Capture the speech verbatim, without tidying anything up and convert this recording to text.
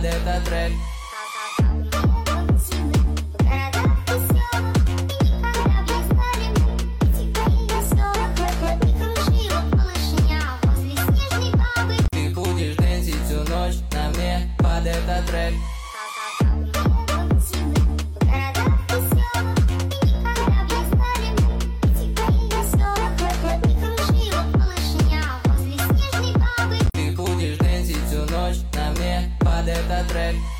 под этот трек. Ты будешь дэнсить всю ночь на мне под этот трек. Ты будешь дэнсить всю ночь на мне под этот трек.